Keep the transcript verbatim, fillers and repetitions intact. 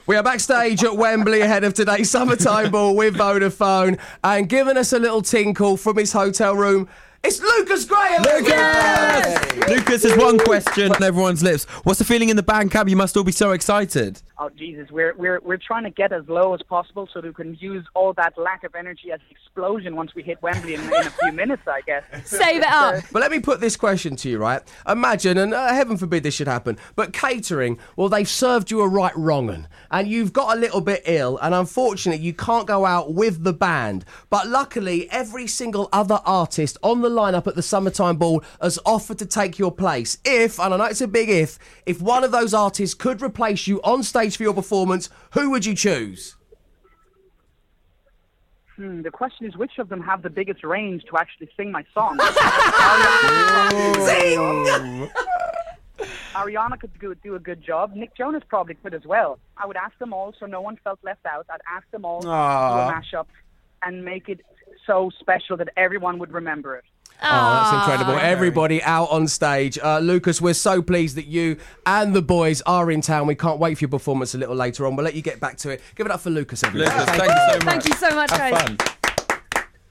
We are backstage at Wembley ahead of today's Summertime Ball with Vodafone, and giving us a little tinkle from his hotel room, it's Lucas Graham! Lucas! Lucas has one question on everyone's lips. What's the feeling in the band camp? You must all be so excited. Oh, Jesus, we're, we're, we're trying to get as low as possible so that we can use all that lack of energy as an explosion once we hit Wembley in, in a few minutes, I guess. Save it up. But let me put this question to you, right? Imagine, and uh, heaven forbid this should happen, but catering, well, they've served you a right wrong'un, and you've got a little bit ill, and unfortunately you can't go out with the band. But luckily, every single other artist on the lineup at the Summertime Ball has offered to take your place. If, and I know it's a big if, if one of those artists could replace you on stage for your performance, who would you choose? Hmm, the question is, which of them have the biggest range to actually sing my song? Sing! Ariana could do, do a good job. Nick Jonas probably could as well. I would ask them all so no one felt left out. I'd ask them all Aww. to do a mashup and make it so special that everyone would remember it. Oh, that's incredible. Everybody out on stage. Uh, Lucas, we're so pleased that you and the boys are in town. We can't wait for your performance a little later on. We'll let you get back to it. Give it up for Lucas, everybody. Lucas, thank you so much. Thank you so much, Have guys. fun.